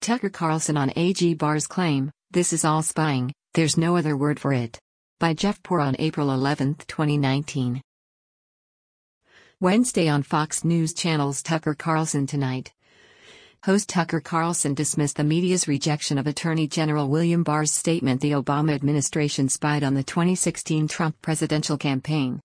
Tucker Carlson on AG Barr's claim, "This is all spying, there's no other word for it." By Jeff Poor on April 11, 2019. Wednesday on Fox News Channel's Tucker Carlson Tonight. Host Tucker Carlson dismissed the media's rejection of Attorney General William Barr's statement the Obama administration spied on the 2016 Trump presidential campaign.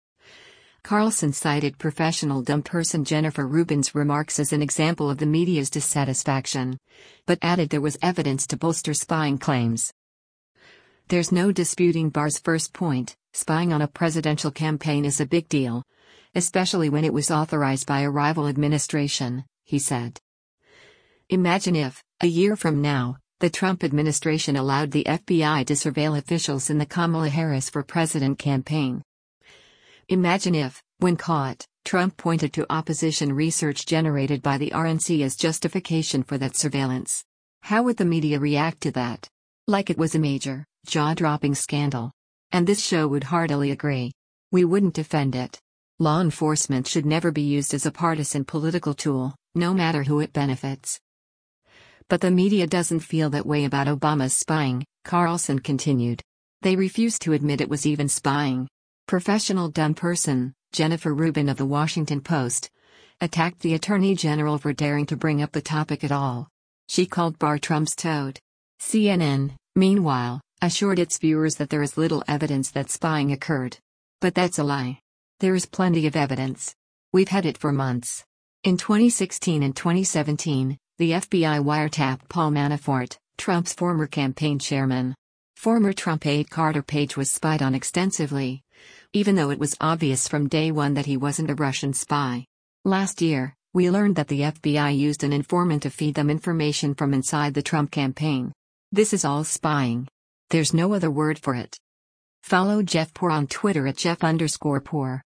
Carlson cited professional dumb person Jennifer Rubin's remarks as an example of the media's dissatisfaction, but added there was evidence to bolster spying claims. "There's no disputing Barr's first point, spying on a presidential campaign is a big deal, especially when it was authorized by a rival administration," he said. "Imagine if, a year from now, the Trump administration allowed the FBI to surveil officials in the Kamala Harris for president campaign. Imagine if, when caught, Trump pointed to opposition research generated by the RNC as justification for that surveillance. How would the media react to that? Like it was a major, jaw-dropping scandal. And this show would heartily agree. We wouldn't defend it. Law enforcement should never be used as a partisan political tool, no matter who it benefits." But the media doesn't feel that way about Obama's spying, Carlson continued. "They refuse to admit it was even spying." Professional dumb person, Jennifer Rubin of The Washington Post, attacked the Attorney General for daring to bring up the topic at all. She called Barr Trump's toad. CNN, meanwhile, assured its viewers that there is little evidence that spying occurred. But that's a lie. There is plenty of evidence. We've had it for months. In 2016 and 2017, the FBI wiretapped Paul Manafort, Trump's former campaign chairman. Former Trump aide Carter Page was spied on extensively, even though it was obvious from day one that he wasn't a Russian spy. Last year, we learned that the FBI used an informant to feed them information from inside the Trump campaign. This is all spying. There's no other word for it. Follow Jeff Poor on Twitter at Jeff_Poor.